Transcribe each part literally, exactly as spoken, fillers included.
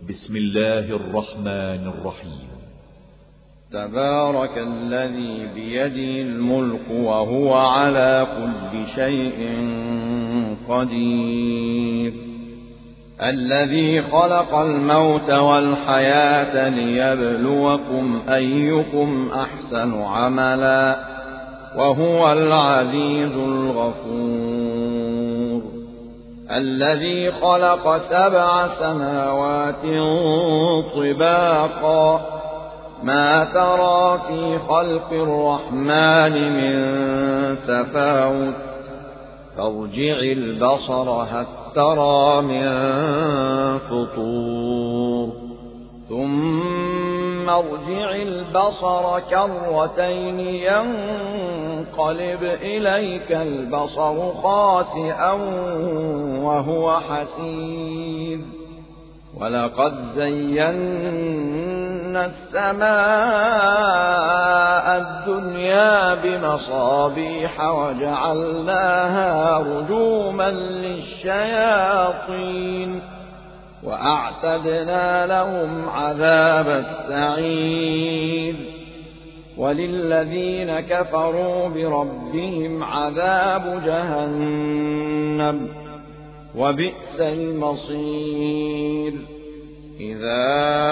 بسم الله الرحمن الرحيم. تبارك الذي بيده الملك وهو على كل شيء قدير. الذي خلق الموت والحياة ليبلوكم أيكم أحسن عملا وهو العزيز الغفور. الذي خلق سبع سماوات طباقا ما ترى في خلق الرحمن من تفاوت فارجع البصر هل ترى من فطور ثم ارجع البصر كرتين ينقلب إليك البصر خاسئا وهو حسير. ولقد زينا السماء الدنيا بمصابيح وجعلناها رجوما للشياطين وأعتدنا لهم عذاب السعير. وللذين كفروا بربهم عذاب جهنم وبئس المصير. إذا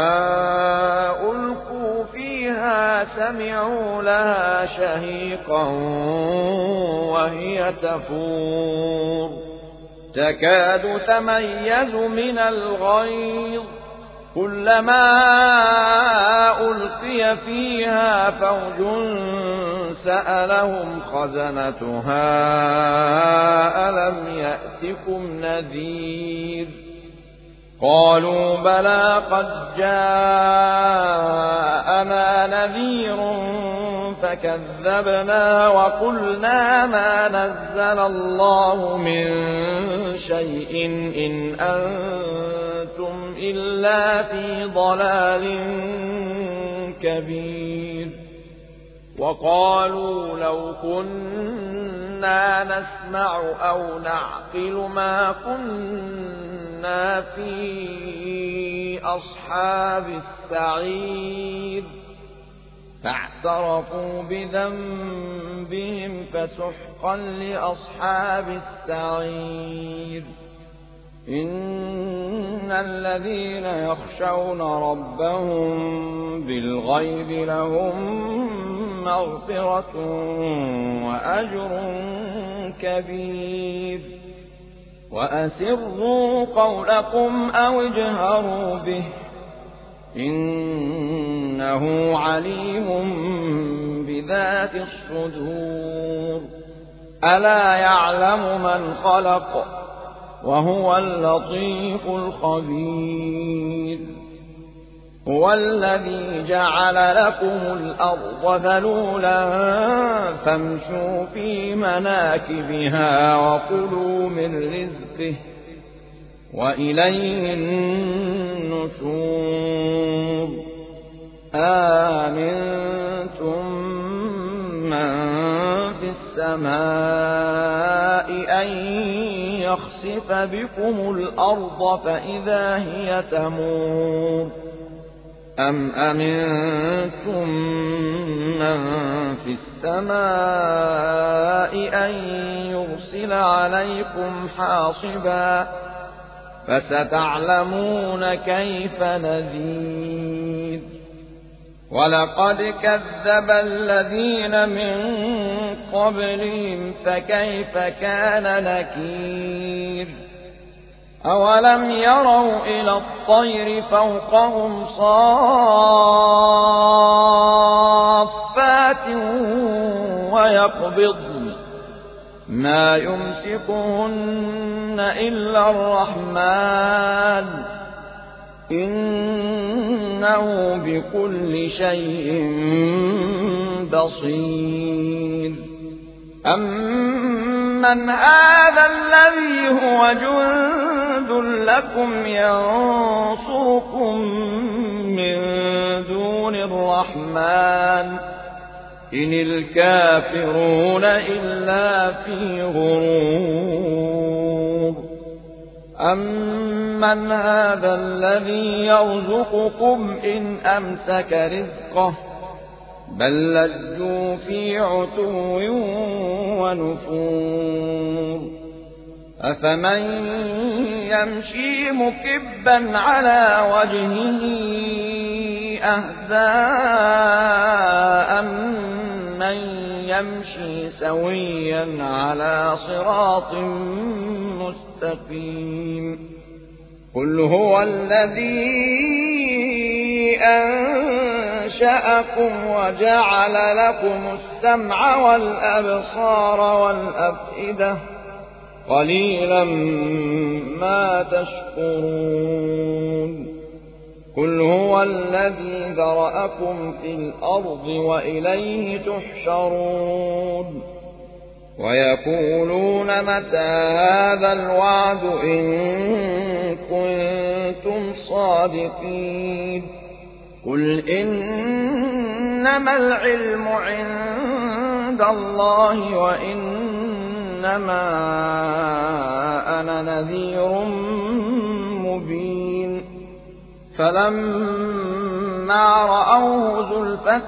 ألقوا فيها سمعوا لها شهيقا وهي تفور تكاد تميز من الغيظ كلما ألقي فيها فوج سألهم خزنتها ألم يأتكم نذير قالوا بلى قد جاءنا نذير فكذبنا وقلنا ما نزل الله من شيء إن أنتم إلا في ضلال كبير. وقالوا لو كنا نسمع أو نعقل ما كنا في أصحاب السعير فاعترفوا بذنبهم فسحقا لأصحاب السعير. إن الذين يخشون ربهم بالغيب لهم مغفرة وأجر كبير. وأسروا قولكم أو اجهروا به إنه عليم بذات الصدور. ألا يعلم من خلق وهو اللطيف الخبير. هو الذي جعل لكم الأرض ذلولا فامشوا في مناكبها وكلوا من رزقه وإليه النشور. آمنتم من في السماء أن يخسف بكم الأرض فإذا هي تمور أم أمنتم من في السماء أن يرسل عليكم حاصبا فستعلمون كيف نذير. ولقد كذب الذين من قبلهم فكيف كان نكير. أولم يروا إلى الطير فوقهم صافات ويقبضن ما يمسكهن إلا الرحمن إنه بكل شيء بصير. أمن هذا الذي هو جند لكم ينصركم من دون الرحمن إن الكافرون إلا في غرور. أَمَّنْ هَذَا الَّذِي يَرْزُقُكُمْ إِنْ أَمْسَكَ رِزْقَهُ بَل لَّجُّوا فِي عُتُوٍّ وَنُفُورٍ أَفَمَن يَمْشِي مُكِبًّا عَلَى وَجْهِهِ أَهْدَىٰ أَمَّن يَمْشِي سَوِيًّا عَلَىٰ صِرَاطٍ مُّسْتَقِيمٍ قُلْ هُوَ الَّذِي أَنشَأَكُمْ وَجَعَلَ لَكُمُ السَّمْعَ وَالْأَبْصَارَ وَالْأَفْئِدَةَ قَلِيلًا مَّا تَشْكُرُونَ قُلْ هُوَ الَّذِي ذَرَأَكُمْ فِي الْأَرْضِ وَإِلَيْهِ تُحْشَرُونَ وَيَقُولُونَ مَتَىٰ هَٰذَا الْوَعْدُ إِن كُنتُمْ صَادِقِينَ قُلْ إِنَّمَا الْعِلْمُ عِندَ اللَّهِ وَإِنَّمَا أَنَا نَذِيرٌ مُّبِينٌ فَلَمَّا رَأَوْهُ زُلْفَةً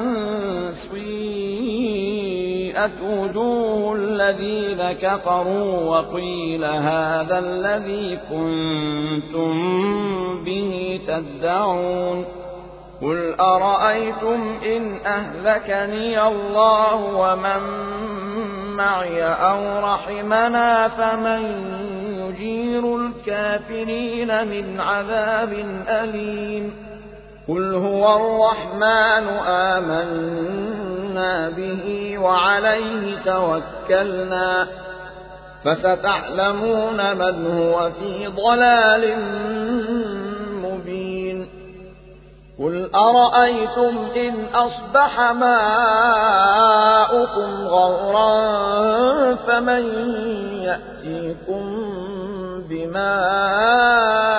سِيئَتْ وُجُوهُ الَّذِينَ كَفَرُوا وَقِيلَ هَٰذَا الَّذِي كُنتُم بِهِ تَدَّعُونَ قُلْ أَرَأَيْتُمْ إِنْ أَهْلَكَنِيَ اللَّهُ وَمَن مَّعِيَ أَوْ رَحِمَنَا فَمَن يُجِيرُ الْكَافِرِينَ مِنْ عَذَابٍ أَلِيمٍ قُلْ هُوَ الرَّحْمَٰنُ آمَنَّا بِهِ وَعَلَيْهِ تَوَكَّلْنَا فَسَتَعْلَمُونَ مَنْ هُوَ فِي ضَلَالٍ مُّبِينٍ قُلْ أَرَأَيْتُمْ إِنْ أَصْبَحَ مَاؤُكُمْ غَوْرًا فَمَن يَأْتِيكُم بِمَاءٍ